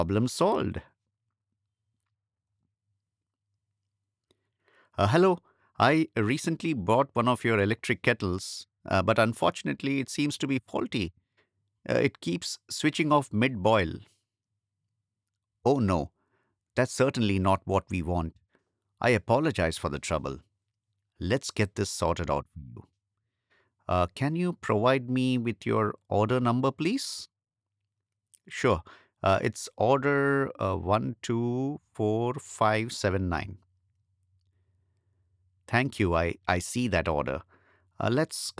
Problem solved. Hello, I recently bought one of your electric kettles, but unfortunately it seems to be faulty. It keeps switching off mid boil. Oh no, that's certainly not what we want. I apologize for the trouble. Let's get this sorted out for you. Can you provide me with your order number, please? Sure. It's order 124579. Thank you. I see that order. Let's